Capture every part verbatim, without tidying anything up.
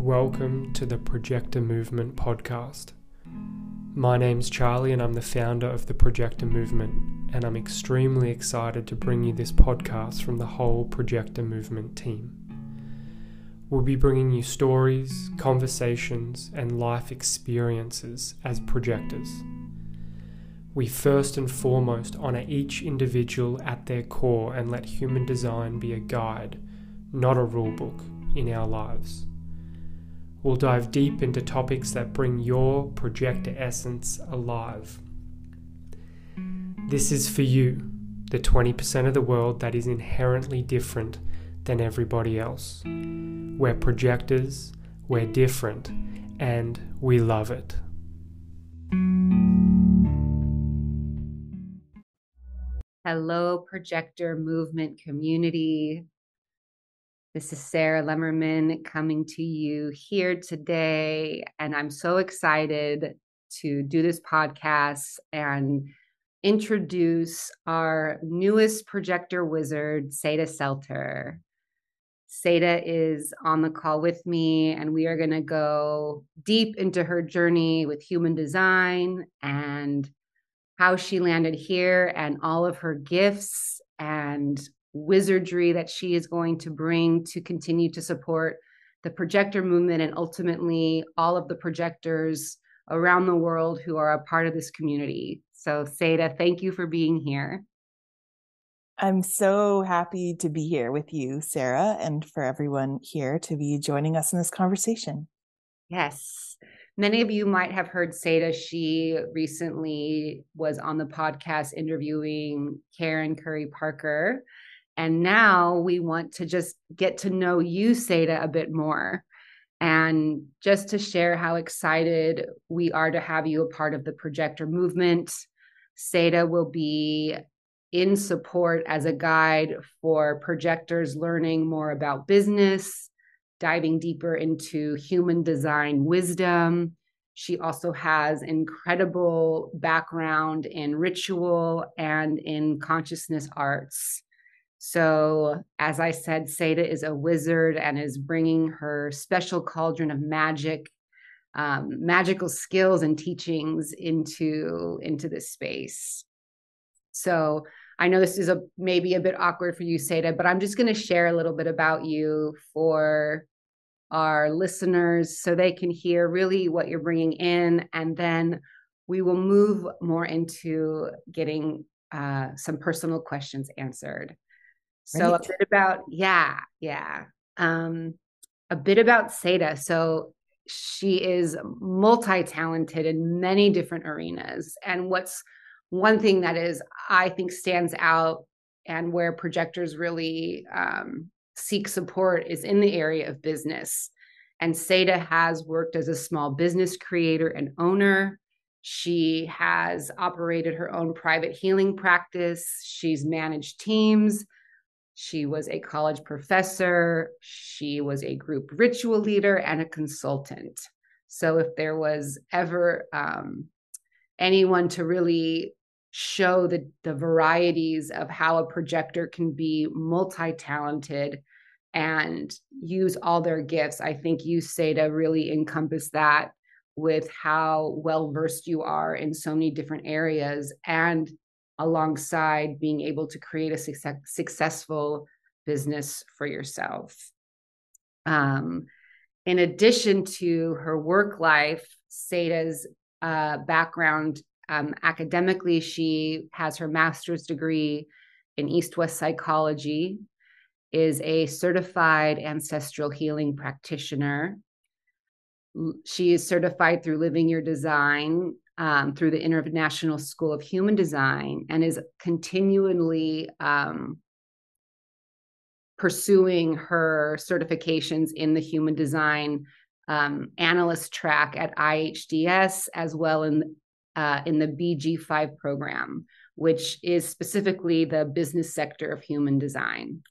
Welcome to the Projector Movement podcast. My name's Charlie and I'm the founder of the Projector Movement, and I'm extremely excited to bring you this podcast from the whole Projector Movement team. We'll be bringing you stories, conversations, and life experiences as projectors. We first and foremost honour each individual at their core and let human design be a guide, not a rulebook, in our lives. We'll dive deep into topics that bring your projector essence alive. This is for you, the twenty percent of the world that is inherently different than everybody else. We're projectors, we're different, and we love it. Hello, Projector Movement community. This is Sarah Lemmerman coming to you here today, and I'm so excited to do this podcast and introduce our newest projector wizard, Seda Selter. Seda is on the call with me, and we are going to go deep into her journey with human design and how she landed here and all of her gifts and wizardry that she is going to bring to continue to support the projector movement and ultimately all of the projectors around the world who are a part of this community. So Seda, thank you for being here. I'm so happy to be here with you, Sarah, and for everyone here to be joining us in this conversation. Yes. Many of you might have heard Seda. She recently was on the podcast interviewing Karen Curry Parker. And now we want to just get to know you, Seda, a bit more. And just to share how excited we are to have you a part of the projector movement. Seda will be in support as a guide for projectors learning more about business, diving deeper into human design wisdom. She also has incredible background in ritual and in consciousness arts. So, as I said, Seda is a wizard and is bringing her special cauldron of magic, um, magical skills and teachings into, into this space. So, I know this is a maybe a bit awkward for you, Seda, but I'm just going to share a little bit about you for our listeners so they can hear really what you're bringing in. And then we will move more into getting uh, some personal questions answered. So right. a bit about, yeah, yeah. Um, a bit about Seda. So she is multi-talented in many different arenas. And what's one thing that is, I think, stands out and where projectors really um, seek support is in the area of business. And Seda has worked as a small business creator and owner. She has operated her own private healing practice. She's managed teams. She was a college professor. She was a group ritual leader and a consultant. So if there was ever um, anyone to really show the, the varieties of how a projector can be multi-talented and use all their gifts, I think you, Seda, really encompass that with how well-versed you are in so many different areas, and alongside being able to create a success, successful business for yourself. Um, in addition to her work life, Seda's uh, background um, academically, she has her master's degree in East-West psychology, is a certified ancestral healing practitioner. She is certified through Living Your Design, Um, through the International School of Human Design, and is continually um, pursuing her certifications in the human design um, analyst track at I H D S, as well in, uh, in the B G five program, which is specifically the business sector of human design.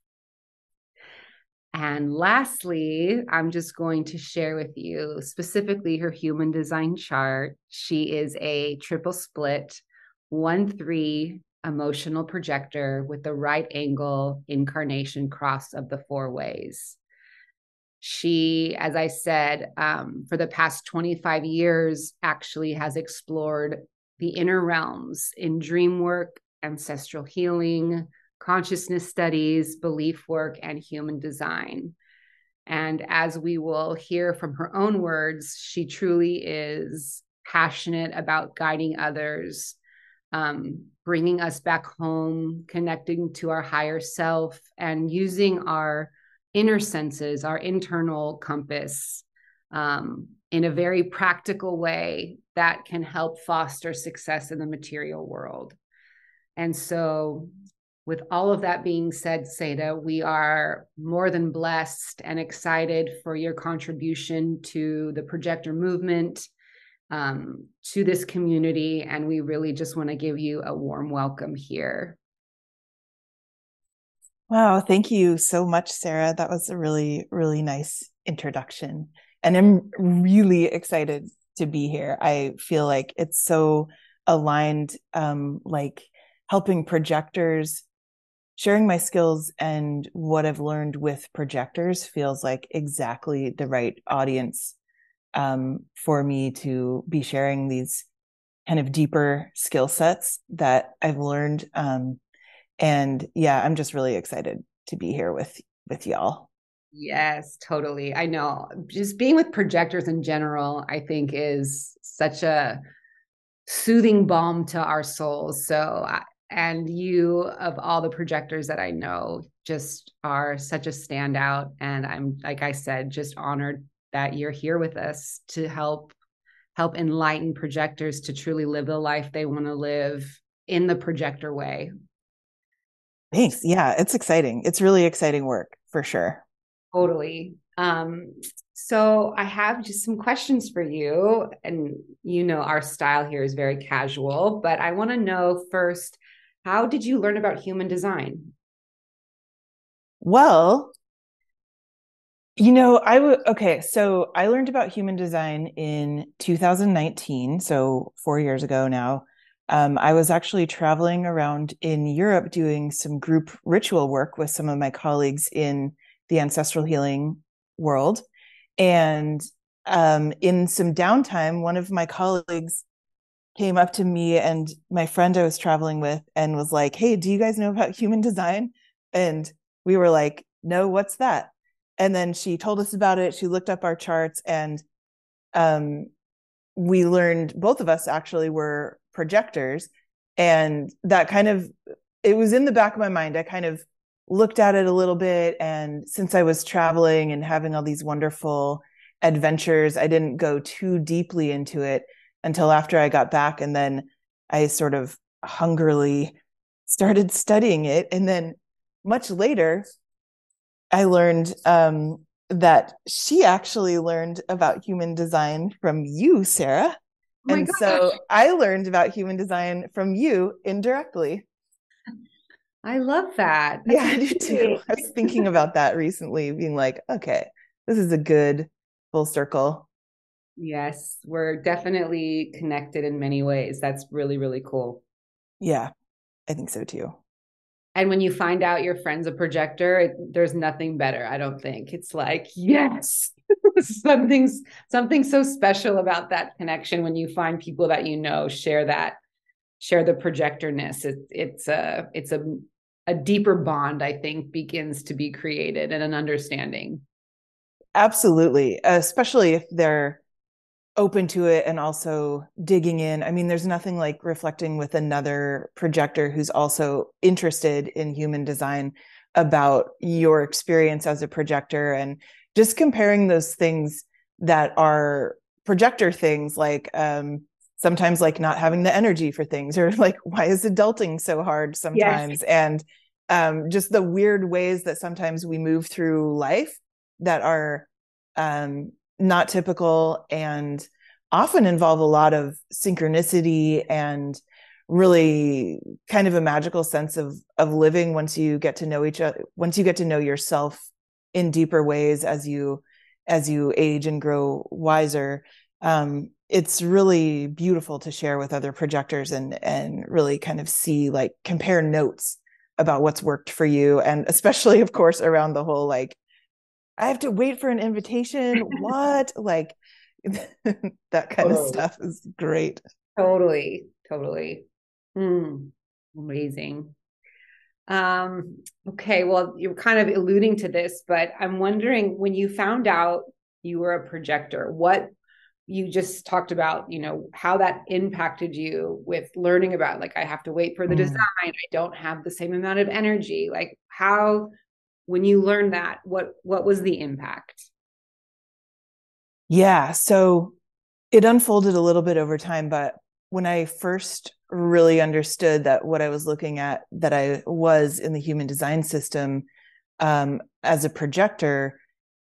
And lastly, I'm just going to share with you specifically her human design chart. She is a triple split, one, three emotional projector with the right angle incarnation cross of the four ways. She, as I said, um, for the past twenty-five years, actually has explored the inner realms in dream work, ancestral healing, consciousness studies, belief work, and human design. And as we will hear from her own words, she truly is passionate about guiding others, um, bringing us back home, connecting to our higher self, and using our inner senses, our internal compass, um, in a very practical way that can help foster success in the material world. And so, with all of that being said, Seda, we are more than blessed and excited for your contribution to the projector movement, um, to this community. And we really just want to give you a warm welcome here. Wow, thank you so much, Sarah. That was a really, really nice introduction. And I'm really excited to be here. I feel like it's so aligned, um, like helping projectors, sharing my skills and what I've learned with projectors feels like exactly the right audience um, for me to be sharing these kind of deeper skill sets that I've learned. Um, And yeah, I'm just really excited to be here with, with y'all. Yes, totally. I know just being with projectors in general, I think is such a soothing balm to our souls. So, and you, of all the projectors that I know, just are such a standout. And I'm, like I said, just honored that you're here with us to help, help enlighten projectors to truly live the life they want to live in the projector way. Thanks. Yeah, it's exciting. It's really exciting work for sure. Totally. Um, so I have just some questions for you. And you know, our style here is very casual, but I want to know first, how did you learn about human design? Well, you know, I would, okay, so I learned about human design in two thousand nineteen, so four years ago now. Um, I was actually traveling around in Europe doing some group ritual work with some of my colleagues in the ancestral healing world. And um, in some downtime, one of my colleagues came up to me and my friend I was traveling with and was like, "Hey, do you guys know about human design?" And we were like, "No, what's that?" And then she told us about it. She looked up our charts and um, we learned, both of us actually were projectors. And that kind of, it was in the back of my mind. I kind of looked at it a little bit. And since I was traveling and having all these wonderful adventures, I didn't go too deeply into it until after I got back. And then I sort of hungrily started studying it. And then much later, I learned um, that she actually learned about human design from you, Sarah. Oh and gosh. So I learned about human design from you indirectly. I love that. That's yeah, I do too. I was thinking about that recently, being like, okay, this is a good full circle. Yes, we're definitely connected in many ways. That's really, really cool. Yeah, I think so too. And when you find out your friend's a projector, it, there's nothing better, I don't think. It's like, yes, something's something so special about that connection when you find people that you know share that, share the projectorness. It, it's a it's a a deeper bond, I think, begins to be created and an understanding. Absolutely, especially if they're open to it and also digging in. I mean, there's nothing like reflecting with another projector who's also interested in human design about your experience as a projector, and just comparing those things that are projector things, like um, sometimes like not having the energy for things, or like, why is adulting so hard sometimes? Yes. And um, just the weird ways that sometimes we move through life that are um, not typical and often involve a lot of synchronicity and really kind of a magical sense of of living once you get to know each other, once you get to know yourself in deeper ways as you as you age and grow wiser. Um, it's really beautiful to share with other projectors and and really kind of see, like, compare notes about what's worked for you, and especially, of course, around the whole like I have to wait for an invitation. What? Like that kind Totally. of stuff is great. Totally. Totally. Mm, amazing. Um, okay, well, you're kind of alluding to this, but I'm wondering when you found out you were a projector, what you just talked about, you know, how that impacted you with learning about, like, I have to wait for the design. Mm. I don't have the same amount of energy. Like, how, when you learned that, what what was the impact? Yeah. So it unfolded a little bit over time, but when I first really understood that what I was looking at, that I was in the human design system um, as a projector,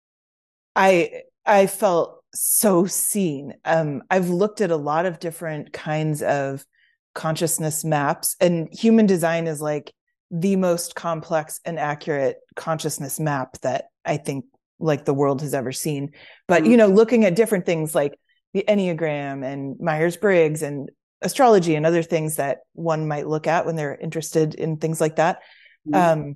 I I felt so seen. Um, I've looked at a lot of different kinds of consciousness maps, and human design is like the most complex and accurate consciousness map that I think like the world has ever seen. But Mm-hmm. you know, looking at different things like the Enneagram and Myers-Briggs and astrology and other things that one might look at when they're interested in things like that. Um,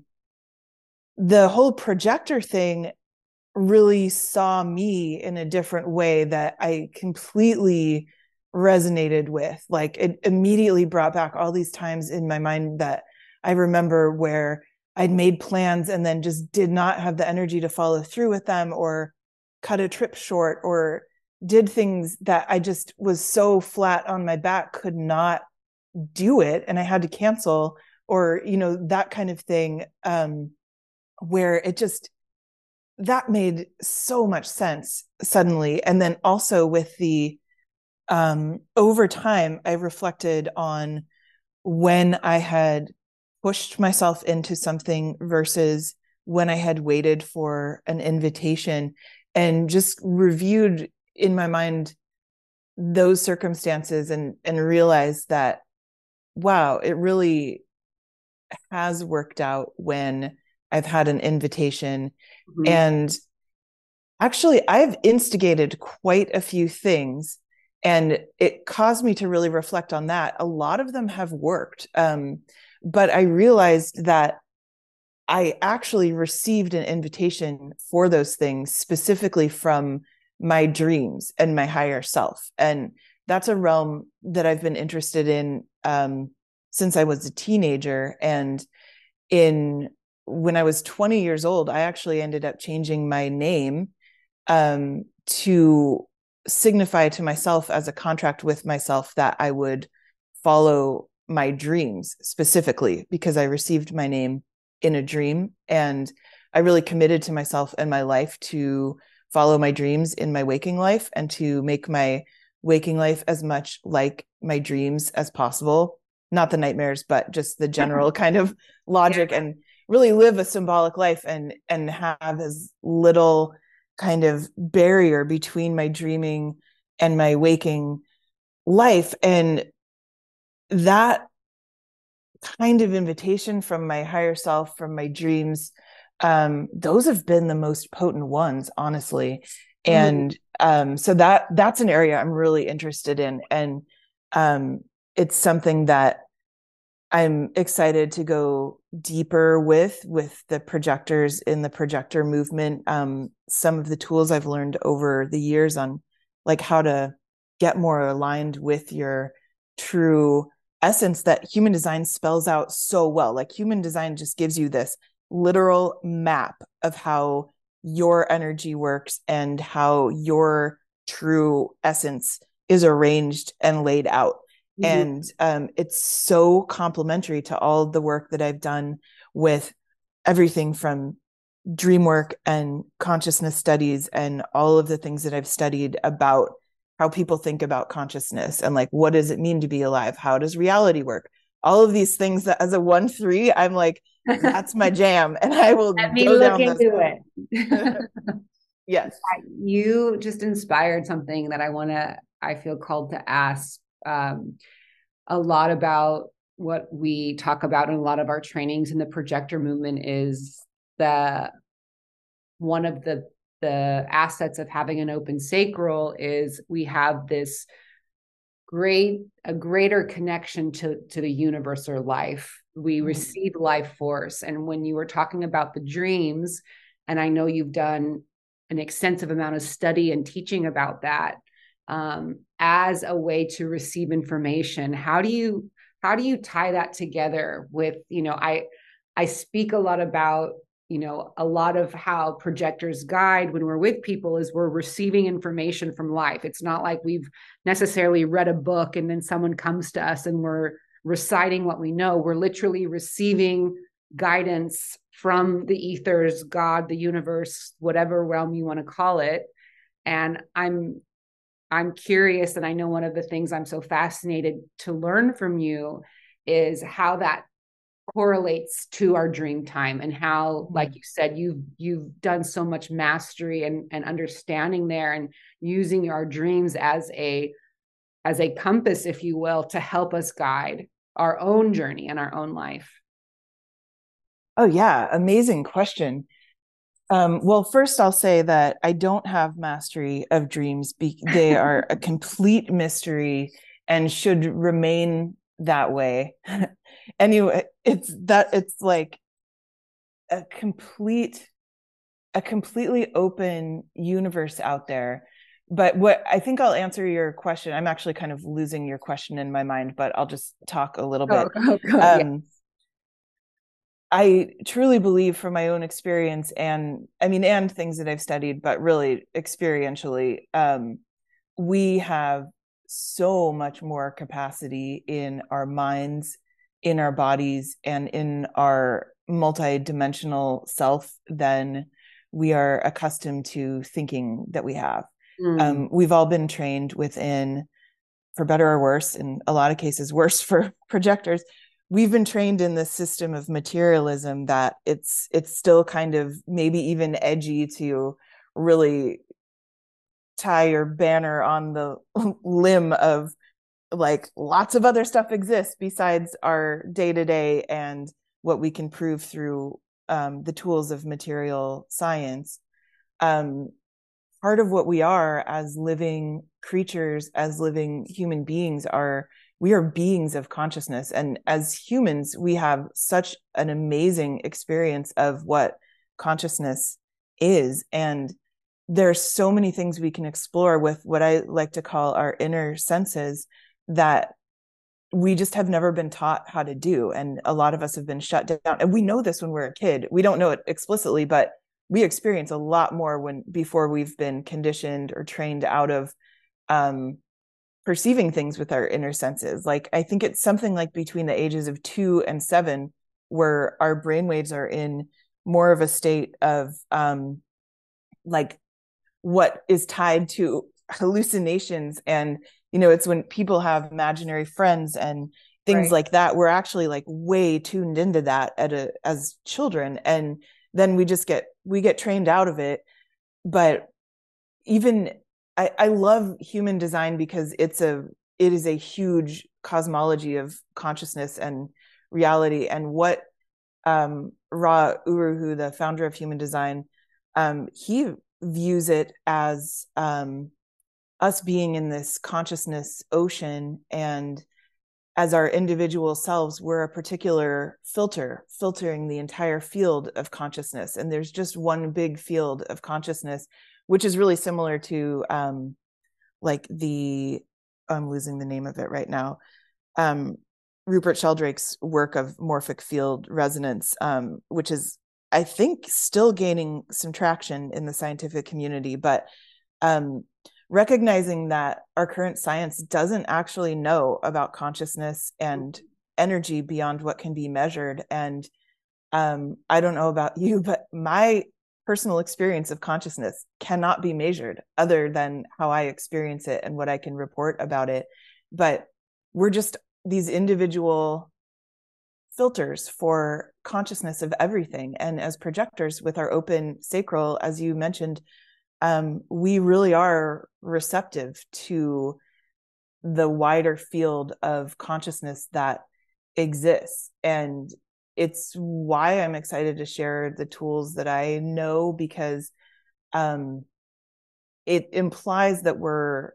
the whole projector thing really saw me in a different way that I completely resonated with. Like it immediately brought back all these times in my mind that I remember where I'd made plans and then just did not have the energy to follow through with them, or cut a trip short, or did things that I just was so flat on my back, could not do it. And I had to cancel, or, you know, that kind of thing, um, where it just, that made so much sense suddenly. And then also with the, um, over time, I reflected on when I had pushed myself into something versus when I had waited for an invitation, and just reviewed in my mind those circumstances, and, and realized that, wow, it really has worked out when I've had an invitation. Mm-hmm. And actually, I've instigated quite a few things, and it caused me to really reflect on that. A lot of them have worked. Um, but I realized that I actually received an invitation for those things specifically from my dreams and my higher self. And that's a realm that I've been interested in um, since I was a teenager. And in when I was twenty years old, I actually ended up changing my name um, to signify to myself as a contract with myself that I would follow my dreams, specifically because I received my name in a dream. And I really committed to myself and my life to follow my dreams in my waking life, and to make my waking life as much like my dreams as possible. Not the nightmares, but just the general kind of logic, yeah. And really live a symbolic life, and and have as little kind of barrier between my dreaming and my waking life. And that kind of invitation from my higher self, from my dreams, um, those have been the most potent ones, honestly. And mm-hmm. um, so that that's an area I'm really interested in. And um, it's something that I'm excited to go deeper with, with the projectors in the projector movement. Um, some of the tools I've learned over the years on like how to get more aligned with your true essence that human design spells out so well. Like human design just gives you this literal map of how your energy works and how your true essence is arranged and laid out. Mm-hmm. And um, it's so complementary to all the work that I've done with everything from dream work and consciousness studies, and all of the things that I've studied about how people think about consciousness, and like, what does it mean to be alive? How does reality work? All of these things that as a one, three, I'm like, that's my jam. And I will Let me go look down into it. Yes. You just inspired something that I want to, I feel called to ask. Um, a lot about what we talk about in a lot of our trainings in the projector movement is the one of the the assets of having an open sacral is we have this great a greater connection to to the universe or life. We mm-hmm. receive life force. And when you were talking about the dreams, and I know you've done an extensive amount of study and teaching about that, um, as a way to receive information. How do you how do you tie that together with, you know, I I speak a lot about, you know, a lot of how projectors guide when we're with people is we're receiving information from life. It's not like we've necessarily read a book and then someone comes to us and we're reciting what we know. We're literally receiving guidance from the ethers, God, the universe, whatever realm you want to call it. And I'm I'm curious, and I know one of the things I'm so fascinated to learn from you is how that correlates to our dream time, and how, like you said, you've you've done so much mastery and, and understanding there, and using our dreams as a as a compass, if you will, to help us guide our own journey and our own life. Oh yeah, amazing question. Um, well, first I'll say that I don't have mastery of dreams. Be- they are a complete mystery and should remain that way. Anyway, it's that it's like a complete, a completely open universe out there. But what I think I'll answer your question. I'm actually kind of losing your question in my mind, but I'll just talk a little bit. Oh, oh, um, yeah. I truly believe from my own experience, and I mean, and things that I've studied, but really experientially, um, we have so much more capacity in our minds, in our bodies, and in our multidimensional self than we are accustomed to thinking that we have. Mm. Um, we've all been trained within, for better or worse, in a lot of cases, worse for projectors, we've been trained in this system of materialism that it's it's still kind of maybe even edgy to really tie your banner on the limb of like lots of other stuff exists besides our day-to-day and what we can prove through um, the tools of material science. Um, part of what we are as living creatures, as living human beings, are we are beings of consciousness. And as humans, we have such an amazing experience of what consciousness is. And there's so many things we can explore with what I like to call our inner senses that we just have never been taught how to do. And a lot of us have been shut down. And we know this when we're a kid. We don't know it explicitly, but we experience a lot more when before we've been conditioned or trained out of um, perceiving things with our inner senses. Like, I think it's something like between the ages of two and seven, where our brainwaves are in more of a state of um, like what is tied to hallucinations. And, you know, it's when people have imaginary friends and things right. like that. We're actually like way tuned into that at a, as children. And then we just get, we get trained out of it. But even I, I love human design because it's a it is a huge cosmology of consciousness and reality. And what um, Ra Uru Hu, the founder of human design, um, he views it as um, us being in this consciousness ocean, and as our individual selves, we're a particular filter, filtering the entire field of consciousness. And there's just one big field of consciousness, which is really similar to um, like the, I'm losing the name of it right now, um, Rupert Sheldrake's work of morphic field resonance, um, which is, I think, still gaining some traction in the scientific community. But um, recognizing that our current science doesn't actually know about consciousness and energy beyond what can be measured. And um, I don't know about you, but my personal experience of consciousness cannot be measured other than how I experience it and what I can report about it. But we're just these individual filters for consciousness of everything. And as projectors with our open sacral, as you mentioned, um, we really are receptive to the wider field of consciousness that exists. And it's why I'm excited to share the tools that I know, because um, it implies that we're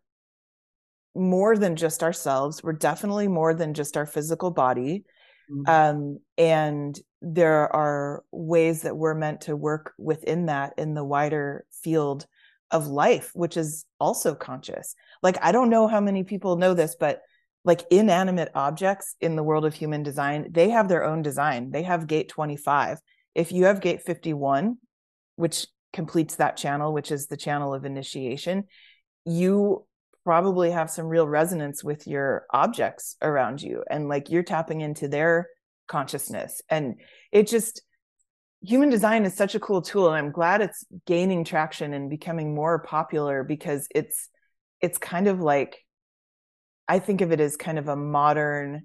more than just ourselves. We're definitely more than just our physical body. Mm-hmm. Um, and there are ways that we're meant to work within that in the wider field of life, which is also conscious. Like, I don't know how many people know this, but like inanimate objects in the world of human design, they have their own design. They have gate twenty-five. If you have gate fifty-one, which completes that channel, which is the channel of initiation, you probably have some real resonance with your objects around you. And like, you're tapping into their consciousness. And it just, human design is such a cool tool. And I'm glad it's gaining traction and becoming more popular, because it's, it's kind of like, I think of it as kind of a modern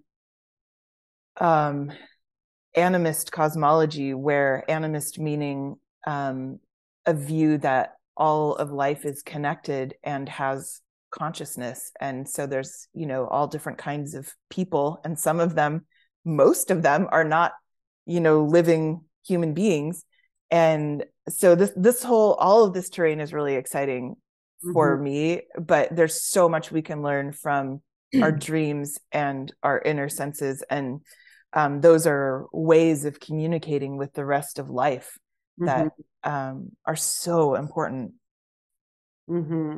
um, animist cosmology, where animist meaning um, a view that all of life is connected and has consciousness. And so there's, you know, all different kinds of people, and some of them, most of them are not, you know, living human beings. And so this, this whole, all of this terrain is really exciting for mm-hmm. me, but there's so much we can learn from our dreams and our inner senses. And um, those are ways of communicating with the rest of life that mm-hmm. um, are so important. Mm-hmm.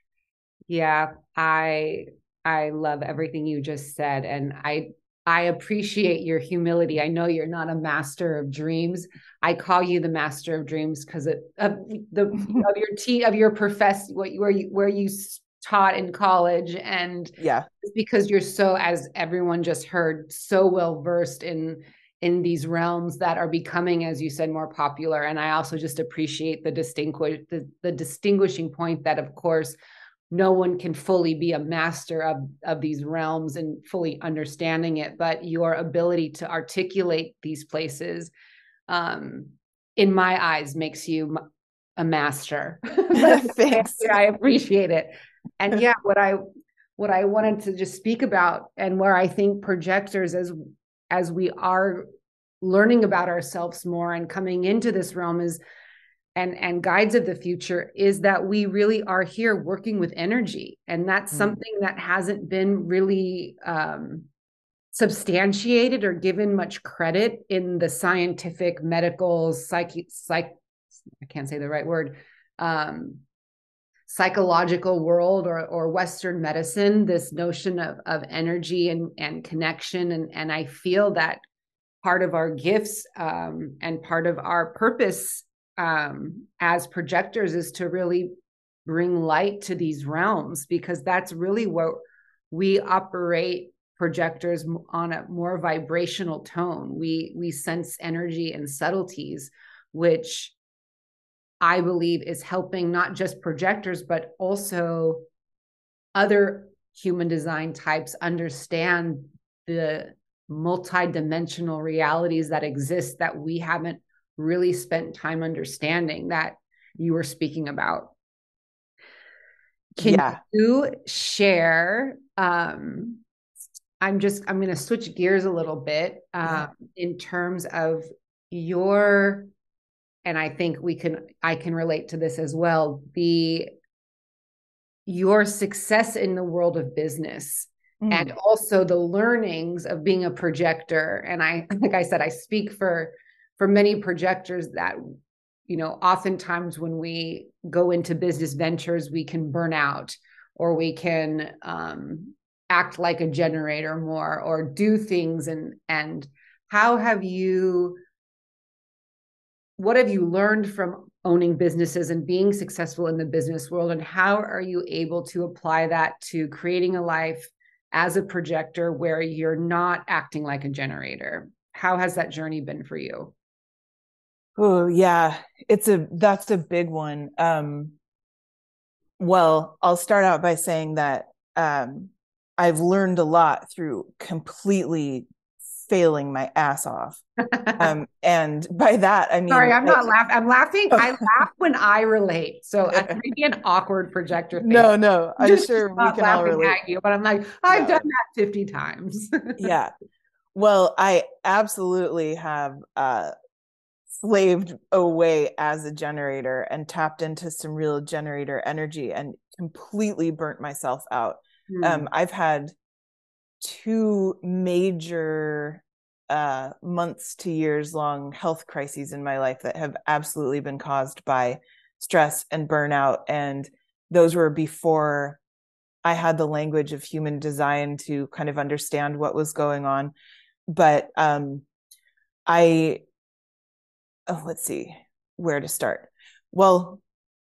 Yeah, I, I love everything you just said. And I, I appreciate your humility. I know you're not a master of dreams. I call you the master of dreams because of the of your t of your profess what where you where you taught in college, and yeah, because you're so, as everyone just heard, so well versed in in these realms that are becoming, as you said, more popular. And I also just appreciate the distinguish the, the distinguishing point that, of course, no one can fully be a master of, of these realms and fully understanding it, but your ability to articulate these places, um, in my eyes, makes you a master. Thanks. I appreciate it. And yeah, what I, what I wanted to just speak about, and where I think projectors, as, as we are learning about ourselves more and coming into this realm, is and and guides of the future, is that we really are here working with energy. And that's mm. something that hasn't been really um, substantiated or given much credit in the scientific, medical, psyche, psych, I can't say the right word, um, psychological world, or, or Western medicine, this notion of, of energy and, and connection. And, and I feel that part of our gifts um, and part of our purpose um, as projectors is to really bring light to these realms, because that's really what we operate projectors on, a more vibrational tone. We, we sense energy and subtleties, which I believe is helping not just projectors, but also other human design types understand the multidimensional realities that exist that we haven't really spent time understanding, that you were speaking about. Can yeah. you share, um, I'm just, I'm going to switch gears a little bit um, yeah. in terms of your, and I think we can, I can relate to this as well, the, your success in the world of business mm. and also the learnings of being a projector. And I, like I said, I speak for for many projectors that, you know, oftentimes when we go into business ventures, we can burn out, or we can um, act like a generator more, or do things. And, and how have you, what have you learned from owning businesses and being successful in the business world? And how are you able to apply that to creating a life as a projector where you're not acting like a generator? How has that journey been for you? Oh yeah, it's a, that's a big one. Um, well, I'll start out by saying that um, I've learned a lot through completely failing my ass off. Um, and by that, I mean, sorry, I'm I, not laughing. I'm laughing. I laugh when I relate. So I'm maybe an awkward projector thing. No, no, I'm just sure we can all relate. At you, but I'm like, I've no. done that fifty times. Yeah. Well, I absolutely have uh, slaved away as a generator and tapped into some real generator energy and completely burnt myself out. Mm. Um, I've had two major uh, months to years long health crises in my life that have absolutely been caused by stress and burnout. And those were before I had the language of human design to kind of understand what was going on. But um, I, oh, let's see where to start. Well,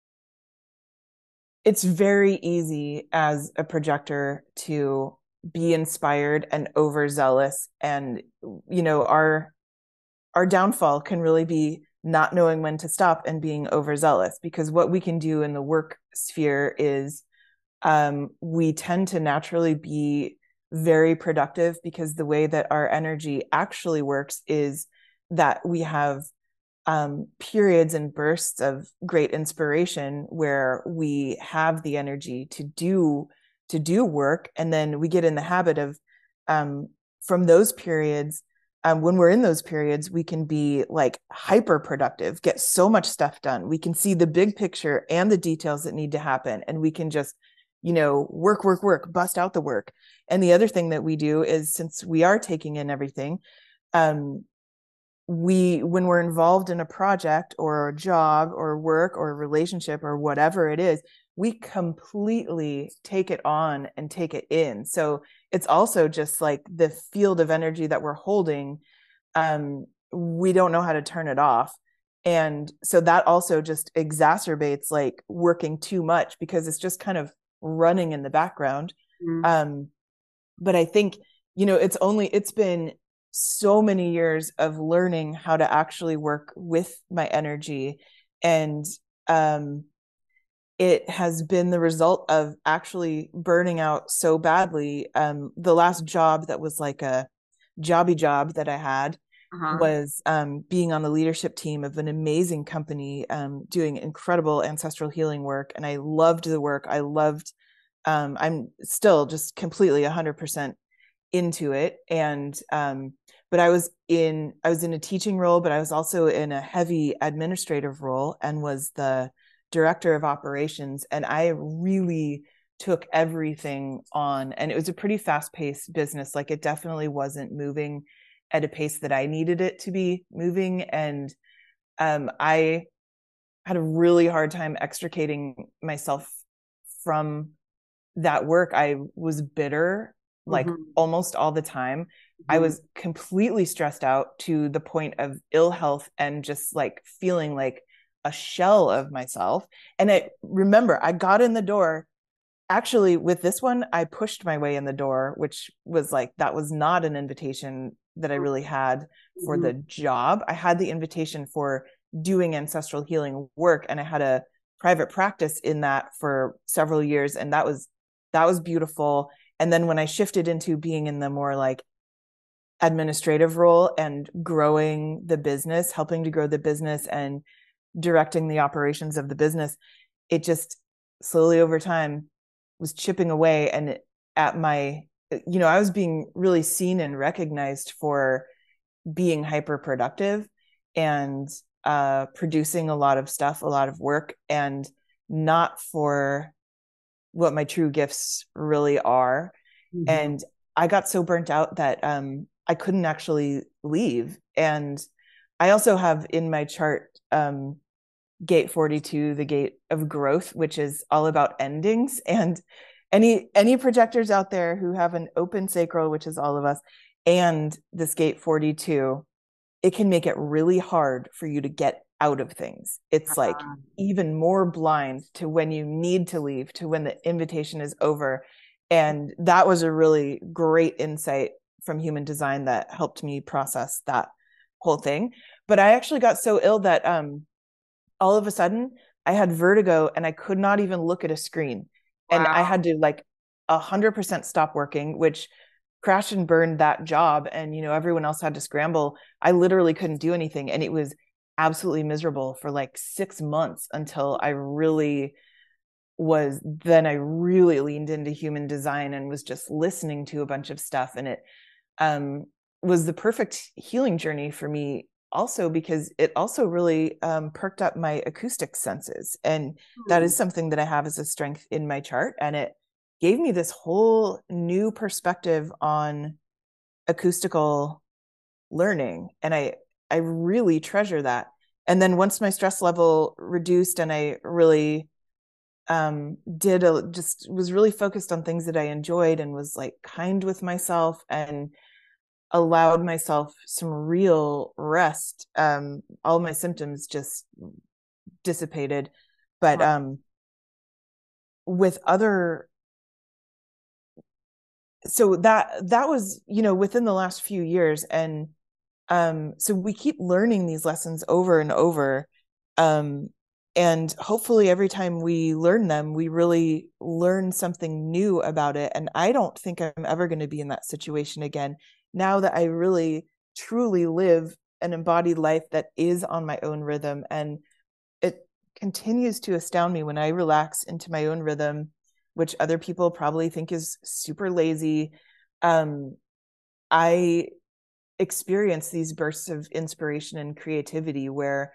it's very easy as a projector to be inspired and overzealous. And, you know, our, our downfall can really be not knowing when to stop and being overzealous, because what we can do in the work sphere is um, we tend to naturally be very productive, because the way that our energy actually works is that we have um, periods and bursts of great inspiration where we have the energy to do to do work, and then we get in the habit of um, from those periods. Um, when we're in those periods, we can be like hyper productive, get so much stuff done. We can see the big picture and the details that need to happen, and we can just, you know, work, work, work, bust out the work. And the other thing that we do is, since we are taking in everything, um, we, when we're involved in a project or a job or work or a relationship or whatever it is, we completely take it on and take it in. So it's also just like the field of energy that we're holding. Um, we don't know how to turn it off. And so that also just exacerbates like working too much, because it's just kind of running in the background. Mm-hmm. Um, but I think, you know, it's only, it's been so many years of learning how to actually work with my energy. And um, it has been the result of actually burning out so badly. Um, the last job that was like a jobby job that I had uh-huh. was um, being on the leadership team of an amazing company, um, doing incredible ancestral healing work. And I loved the work. I loved, um, I'm still just completely one hundred percent into it. And um, but I was in, I was in a teaching role, but I was also in a heavy administrative role and was the director of operations. And I really took everything on, and it was a pretty fast-paced business. Like, it definitely wasn't moving at a pace that I needed it to be moving. And um, I had a really hard time extricating myself from that work. I was bitter, like mm-hmm. almost all the time. Mm-hmm. I was completely stressed out to the point of ill health and just like feeling like a shell of myself. And I remember I got in the door. Actually, with this one, I pushed my way in the door, which was like, that was not an invitation that I really had for mm-hmm. the job. I had the invitation for doing ancestral healing work, and I had a private practice in that for several years. And that was, that was beautiful. And then when I shifted into being in the more like administrative role and growing the business, helping to grow the business and directing the operations of the business, it just slowly over time was chipping away. And at my, you know, I was being really seen and recognized for being hyper productive and uh, producing a lot of stuff, a lot of work, and not for what my true gifts really are. Mm-hmm. And I got so burnt out that um, I couldn't actually leave. And I also have in my chart um, gate forty-two, the gate of growth, which is all about endings. And any any projectors out there who have an open sacral, which is all of us, and this gate forty-two, it can make it really hard for you to get out of things. It's uh-huh. like even more blind to when you need to leave, to when the invitation is over. And that was a really great insight from human design that helped me process that whole thing. But I actually got so ill that um, all of a sudden I had vertigo and I could not even look at a screen. Wow. And I had to like a hundred percent stop working, which crashed and burned that job. And, you know, everyone else had to scramble. I literally couldn't do anything. And it was absolutely miserable for like six months until I really was, then I really leaned into human design and was just listening to a bunch of stuff. And it um, was the perfect healing journey for me also, because it also really um, perked up my acoustic senses. And mm-hmm. that is something that I have as a strength in my chart. And it gave me this whole new perspective on acoustical learning. And I, I really treasure that. And then once my stress level reduced and I really um, did a, just was really focused on things that I enjoyed and was like kind with myself and allowed myself some real rest, um, all my symptoms just dissipated. But um, with other, so that that was, you know, within the last few years. And um, so we keep learning these lessons over and over. Um, and hopefully every time we learn them, we really learn something new about it. And I don't think I'm ever going to be in that situation again, now that I really truly live an embodied life that is on my own rhythm. And it continues to astound me when I relax into my own rhythm, which other people probably think is super lazy. Um, I experience these bursts of inspiration and creativity where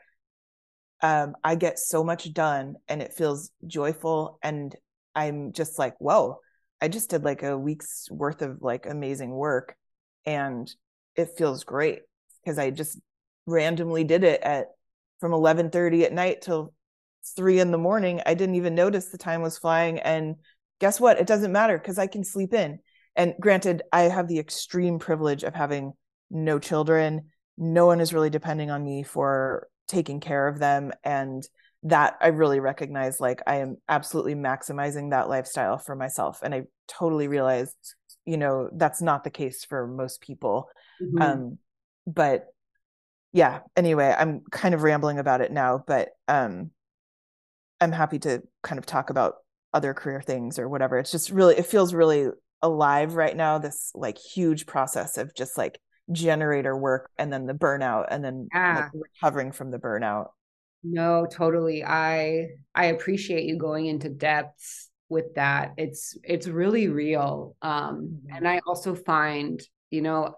um, I get so much done and it feels joyful. And I'm just like, whoa, I just did like a week's worth of like amazing work. And it feels great because I just randomly did it at from eleven thirty at night till three in the morning. I didn't even notice the time was flying. And guess what? It doesn't matter because I can sleep in. And granted, I have the extreme privilege of having no children. No one is really depending on me for taking care of them. And that I really recognize, like I am absolutely maximizing that lifestyle for myself. And I totally realize, you know, that's not the case for most people. Mm-hmm. Um, but yeah, anyway, I'm kind of rambling about it now, but um, I'm happy to kind of talk about other career things or whatever. It's just really, it feels really alive right now, this like huge process of just like generator work and then the burnout and then yeah. like recovering from the burnout. No, totally. I I appreciate you going into depths with that. It's it's really real. Um, mm-hmm. And I also find, you know,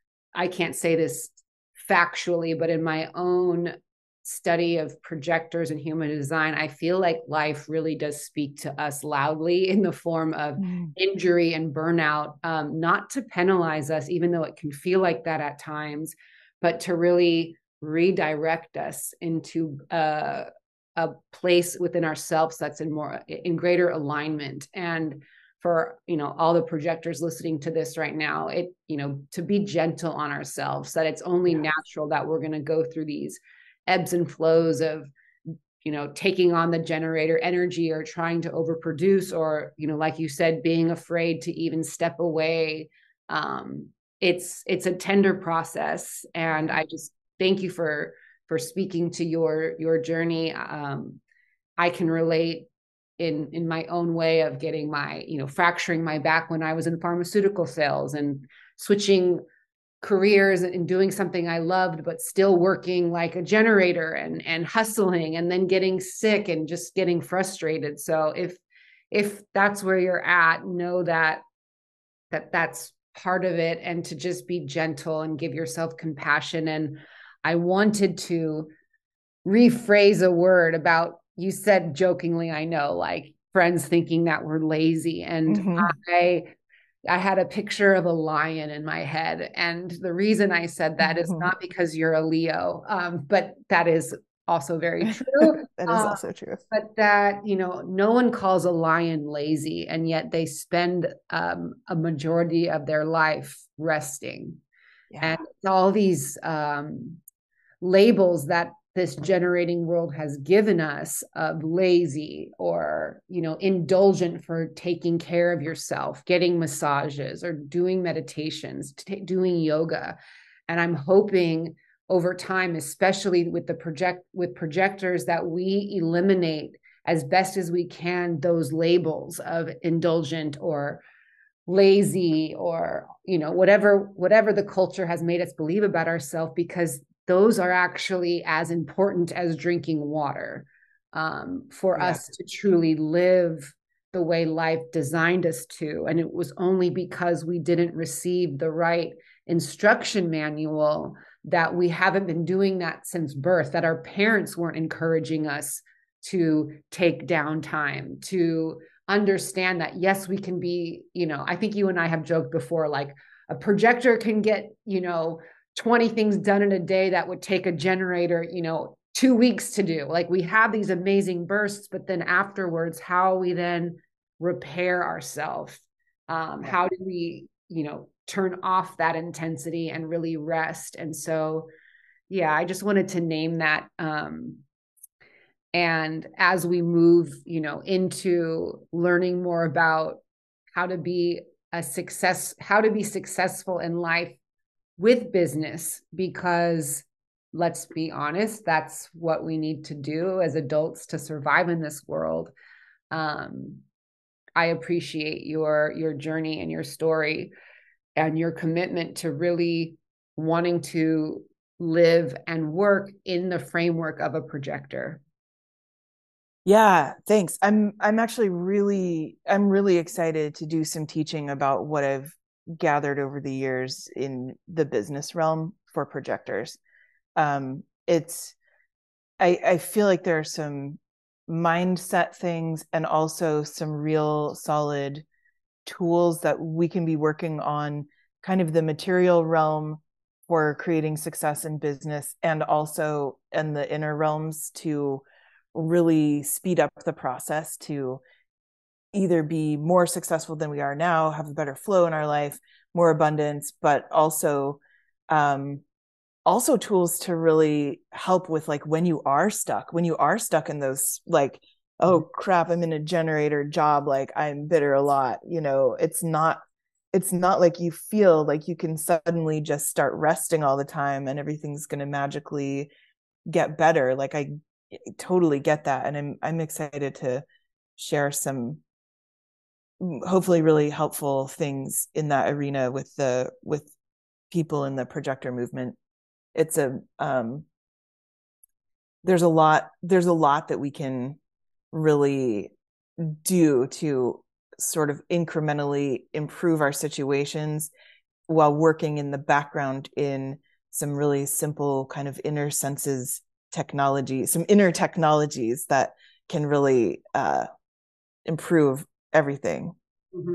I can't say this factually, but in my own study of projectors and human design, I feel like life really does speak to us loudly in the form of mm. injury and burnout, um, not to penalize us, even though it can feel like that at times, but to really redirect us into a, a place within ourselves that's in more, in greater alignment. And for, you know, all the projectors listening to this right now, it, you know, to be gentle on ourselves, that it's only yes. natural that we're going to go through these ebbs and flows of, you know, taking on the generator energy or trying to overproduce, or, you know, like you said, being afraid to even step away. Um, it's, it's a tender process. And I just thank you for, for speaking to your, your journey. Um, I can relate in, in my own way of getting my, you know, fracturing my back when I was in pharmaceutical sales and switching careers and doing something I loved, but still working like a generator and, and hustling and then getting sick and just getting frustrated. So if, if that's where you're at, know that, that that's part of it, and to just be gentle and give yourself compassion. And I wanted to rephrase a word about, you said jokingly, I know, like friends thinking that we're lazy. And mm-hmm. I, I had a picture of a lion in my head. And the reason I said that mm-hmm. is not because you're a Leo, um, but that is also very true. That is uh, also true. But that, you know, no one calls a lion lazy, and yet they spend um, a majority of their life resting. Yeah. And all these um, labels that this generating world has given us of lazy or, you know, indulgent for taking care of yourself, getting massages or doing meditations, t- doing yoga. And I'm hoping over time, especially with the project with projectors, that we eliminate as best as we can those labels of indulgent or lazy or, you know, whatever, whatever the culture has made us believe about ourselves, because those are actually as important as drinking water um, for yeah. us to truly live the way life designed us to. And it was only because we didn't receive the right instruction manual that we haven't been doing that since birth, that our parents weren't encouraging us to take downtime, to understand that, yes, we can be, you know, I think you and I have joked before, like a projector can get, you know, twenty things done in a day that would take a generator, you know, two weeks to do. Like we have these amazing bursts, but then afterwards, how we then repair ourselves. Um, how do we, you know, turn off that intensity and really rest? And so, yeah, I just wanted to name that. Um, and as we move, you know, into learning more about how to be a success, how to be successful in life with business, because let's be honest, that's what we need to do as adults to survive in this world. Um, I appreciate your your journey and your story and your commitment to really wanting to live and work in the framework of a projector. Yeah, thanks. I'm I'm actually really I'm really excited to do some teaching about what I've gathered over the years in the business realm for projectors. Um, it's I I feel like there are some mindset things and also some real solid tools that we can be working on, kind of the material realm for creating success in business, and also in the inner realms to really speed up the process to either be more successful than we are now, have a better flow in our life, more abundance, but also um, also tools to really help with like when you are stuck, when you are stuck in those like, oh crap, I'm in a generator job, like I'm bitter a lot. You know, it's not it's not like you feel like you can suddenly just start resting all the time and everything's going to magically get better. Like I totally get that, and I'm I'm excited to share some hopefully really helpful things in that arena with the with people in the projector movement. It's a um there's a lot there's a lot that we can really do to sort of incrementally improve our situations while working in the background in some really simple kind of inner senses technology, some inner technologies that can really uh, improve everything. Mm-hmm.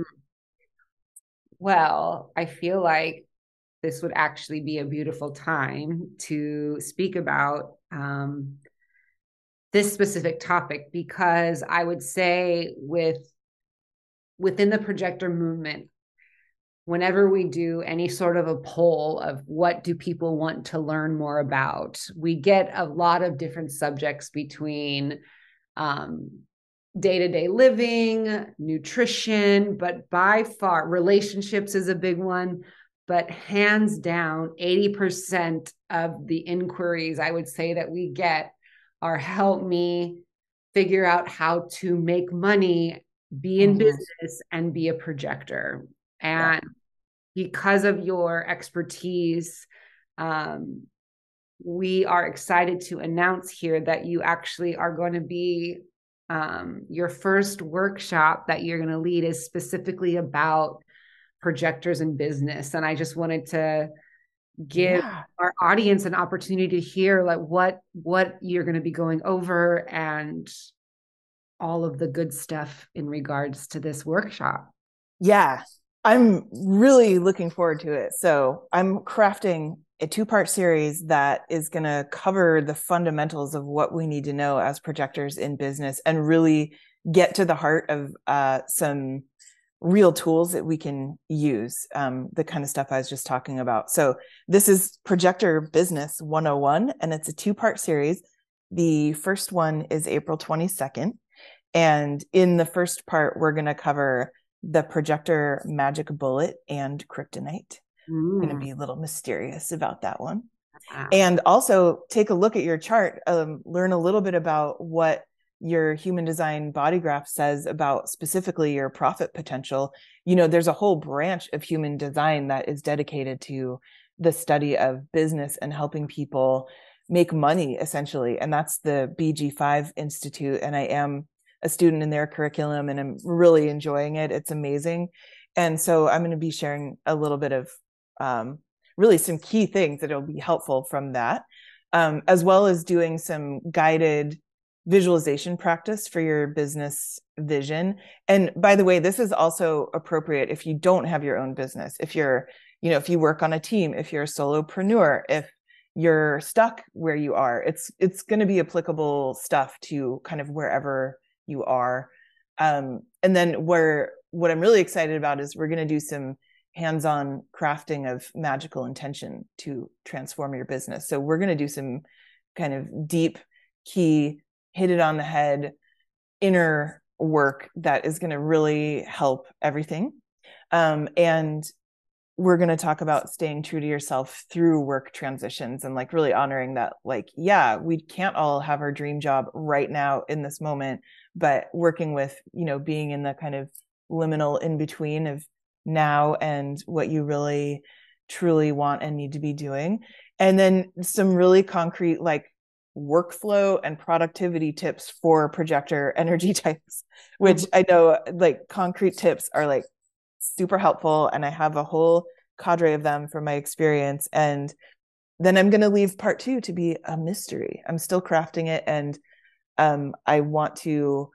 Well, I feel like this would actually be a beautiful time to speak about um, this specific topic, because I would say with within the projector movement, whenever we do any sort of a poll of what do people want to learn more about, we get a lot of different subjects between um, day-to-day living, nutrition, but by far relationships is a big one. But hands down, eighty percent of the inquiries I would say that we get are help me figure out how to make money, be in mm-hmm. business, and be a projector. And yeah. because of your expertise, um, we are excited to announce here that you actually are going to be, um, your first workshop that you're going to lead is specifically about projectors in business. And I just wanted to give yeah. our audience an opportunity to hear like what, what you're going to be going over and all of the good stuff in regards to this workshop. Yeah, I'm really looking forward to it. So I'm crafting a two-part series that is going to cover the fundamentals of what we need to know as projectors in business and really get to the heart of uh, some real tools that we can use, um, the kind of stuff I was just talking about. So this is Projector Business one oh one, and it's a two-part series. The first one is April twenty-second. And in the first part, we're going to cover the projector magic bullet and kryptonite. Mm. Going to be a little mysterious about that one. Wow. And also take a look at your chart, um, learn a little bit about what your human design body graph says about specifically your profit potential. You know, there's a whole branch of human design that is dedicated to the study of business and helping people make money, essentially. And that's the B G five Institute. And I am a student in their curriculum and I'm really enjoying it. It's amazing. And so I'm going to be sharing a little bit of um, really some key things that will be helpful from that, um, as well as doing some guided visualization practice for your business vision. And by the way, this is also appropriate if you don't have your own business. If you're, you know, if you work on a team, if you're a solopreneur, if you're stuck where you are, it's it's going to be applicable stuff to kind of wherever you are. Um, and then where what I'm really excited about is we're going to do some hands-on crafting of magical intention to transform your business. So we're going to do some kind of deep, key, hit it on the head, inner work that is going to really help everything. Um, and we're going to talk about staying true to yourself through work transitions and like really honoring that, like, yeah, we can't all have our dream job right now in this moment, but working with, you know, being in the kind of liminal in between of now and what you really truly want and need to be doing. And then some really concrete, like, workflow and productivity tips for projector energy types, which mm-hmm. I know, like, concrete tips are like super helpful. And I have a whole cadre of them from my experience. And then I'm going to leave part two to be a mystery. I'm still crafting it. And um, I want to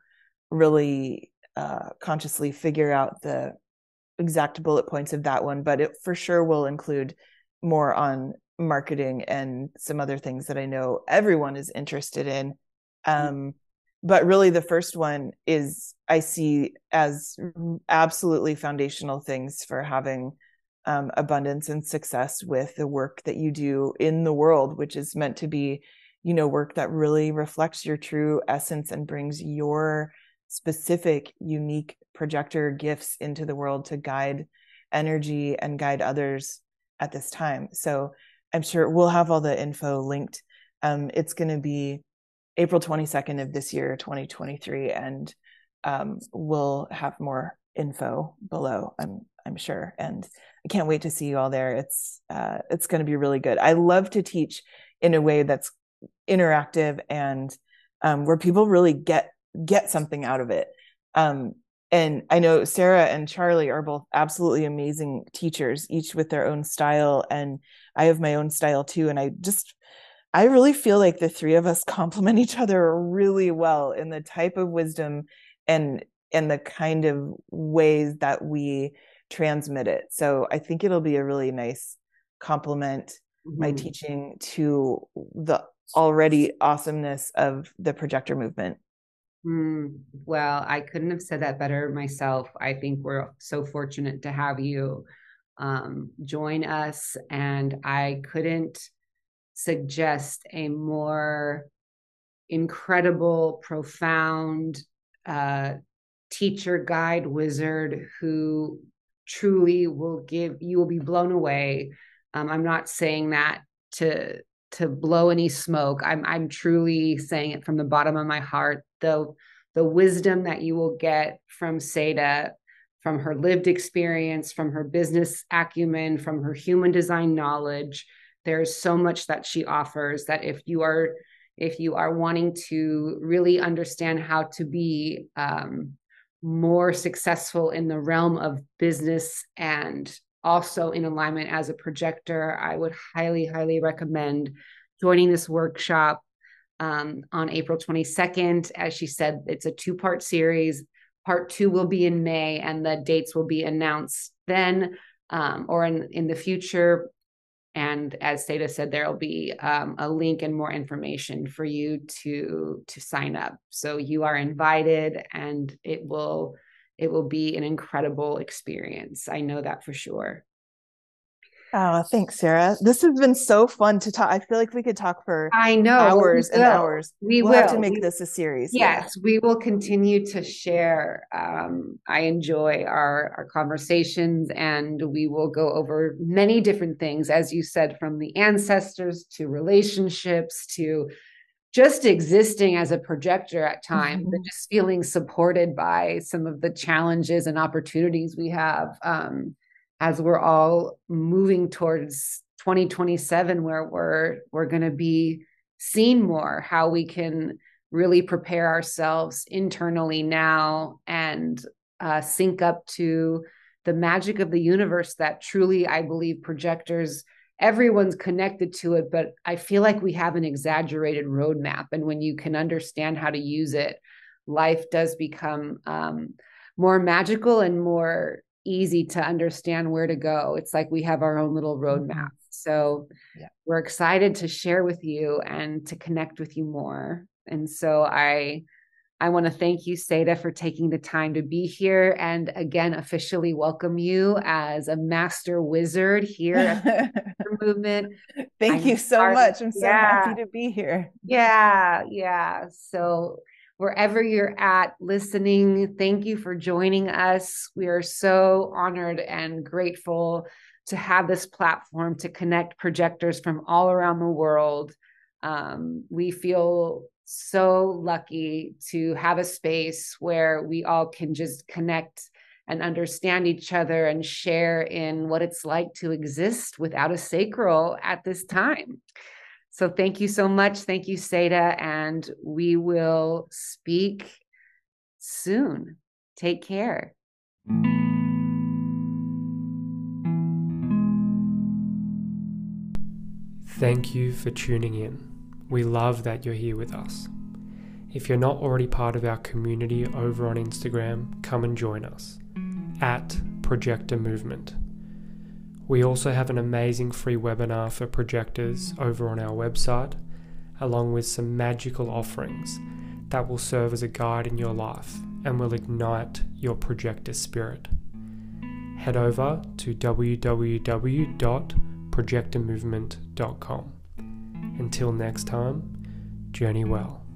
really uh, consciously figure out the exact bullet points of that one, but it for sure will include more on marketing and some other things that I know everyone is interested in. Um, but really the first one is I see as absolutely foundational things for having um, abundance and success with the work that you do in the world, which is meant to be, you know, work that really reflects your true essence and brings your specific, unique projector gifts into the world to guide energy and guide others at this time. So I'm sure we'll have all the info linked. Um, it's going to be April twenty-second of this year, twenty twenty-three, and um, we'll have more info below, I'm I'm sure. And I can't wait to see you all there. It's uh, it's going to be really good. I love to teach in a way that's interactive and um, where people really get get something out of it. Um, and I know Sarah and Charlie are both absolutely amazing teachers, each with their own style. And I have my own style too. And I just, I really feel like the three of us complement each other really well in the type of wisdom and, and the kind of ways that we transmit it. So I think it'll be a really nice complement, mm-hmm. my teaching to the already awesomeness of the projector movement. Mm, well, I couldn't have said that better myself. I think we're so fortunate to have you um, join us, and I couldn't suggest a more incredible, profound uh, teacher, guide, wizard who truly will give, you will be blown away. Um, I'm not saying that to to blow any smoke. I'm I'm truly saying it from the bottom of my heart. The the wisdom that you will get from Seda, from her lived experience, from her business acumen, from her human design knowledge, there's so much that she offers that if you are if you are wanting to really understand how to be um, more successful in the realm of business and also in alignment as a projector, I would highly, highly recommend joining this workshop um, on April twenty-second. As she said, it's a two-part series. Part two will be in May, and the dates will be announced then um, or in, in the future. And as Seda said, there'll be um, a link and more information for you to, to sign up. So you are invited, and it will It will be an incredible experience. I know that for sure. Oh, thanks, Sarah. This has been so fun to talk. I feel like we could talk for I know hours and hours. We we'll will have to make we, this a series. Yes, yeah. We will continue to share. Um, I enjoy our, our conversations, and we will go over many different things, as you said, from the ancestors to relationships to just existing as a projector at times, mm-hmm. and just feeling supported by some of the challenges and opportunities we have um, as we're all moving towards twenty twenty-seven, where we're we're going to be seeing more how we can really prepare ourselves internally now and uh, sync up to the magic of the universe that truly, I believe, projectors, everyone's connected to it, but I feel like we have an exaggerated roadmap. And when you can understand how to use it, life does become um, more magical and more easy to understand where to go. It's like we have our own little roadmap. Mm-hmm. So yeah. We're excited to share with you and to connect with you more. And so I I want to thank you, Seda, for taking the time to be here, and again, officially welcome you as a master wizard here at the movement. Thank I'm you so starting, much. I'm so yeah, happy to be here. Yeah, yeah. So wherever you're at listening, thank you for joining us. We are so honored and grateful to have this platform to connect projectors from all around the world. Um, we feel so lucky to have a space where we all can just connect and understand each other and share in what it's like to exist without a sacral at this time. So thank you so much. Thank you, Seda, and we will speak soon. Take care. Thank you for tuning in. We love that you're here with us. If you're not already part of our community over on Instagram, come and join us at Projector Movement. We also have an amazing free webinar for projectors over on our website, along with some magical offerings that will serve as a guide in your life and will ignite your projector spirit. Head over to w w w dot projector movement dot com. Until next time, journey well.